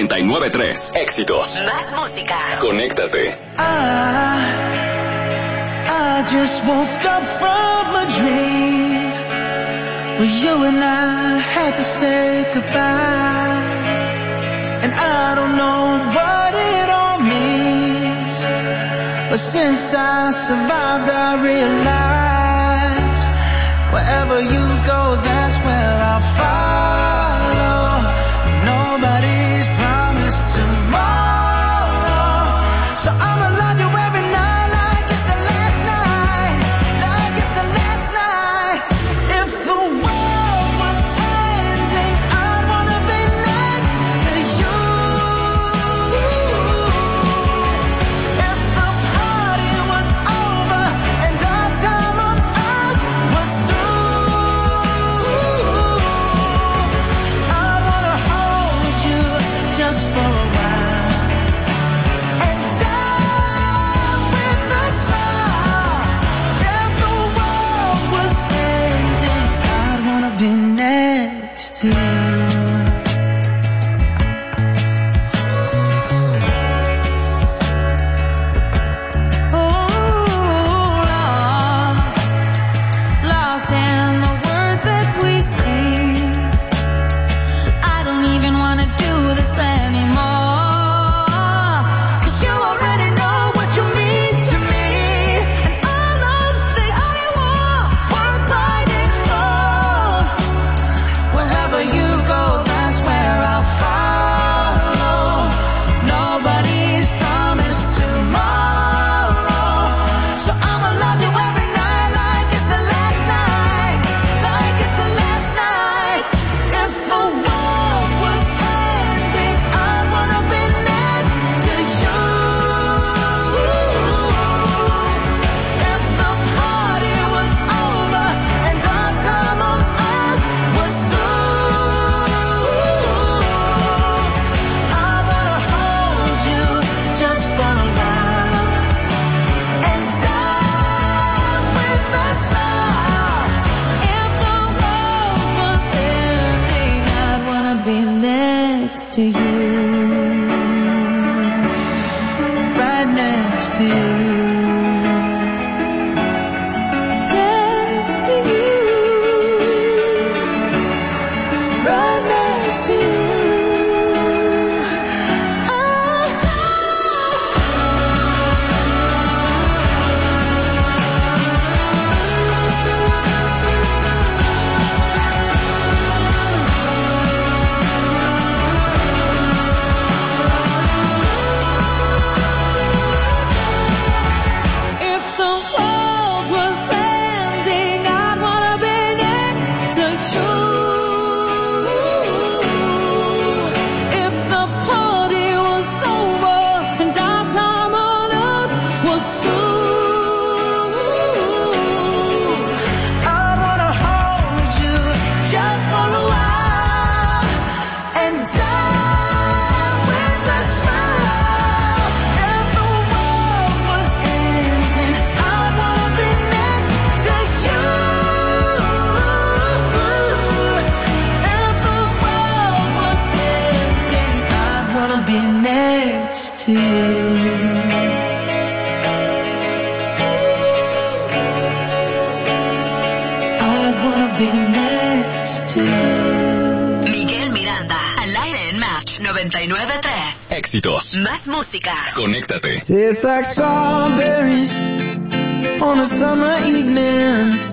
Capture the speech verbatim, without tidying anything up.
noventa y nueve punto tres. Éxitos. Más música. Conéctate. I, I just woke up from a dream where you and I had to say goodbye. And I don't know what it all means, but since I survived I realized wherever you go, that's where I'll follow. Nobody's promised tomorrow, so I'ma love you every night like it's the last night, like it's the last night. If the world was ending, I'd wanna be next to you. If the party was over and our time on earth was through, I'd wanna hold you just for a while and die with a smile. If the world was ending, I'd wanna be next to you. Lost in the words that we sing. I don't even wanna do this anymore, 'cause you already know what you mean to me, and all of the I want worth fighting for. Wherever you go, that's where I'll follow. Nobody's promised tomorrow, so I'ma love you every night like it's the last night, like it's the last night. If the world was ending, I'd wanna be next to you. If the party was over and our time on earth was through, I wanna hold you just for a while and die with a smile. If the world was ending, I'd wanna be next to you, right next to you, next to you, right next to you. If the world was ending, I'd wanna be next to you. If the party was over and our time on earth was through, I'd wanna hold you just for a while and die with a smile. If the world was ending, I'd wanna be next to you. If the world was ending, I'd wanna be next to you. I'd wanna be next to you. Miguel Miranda, al aire en Match noventa y nueve punto tres. Éxitos. Más música. Conéctate. Tastes like strawberries on a summer evening,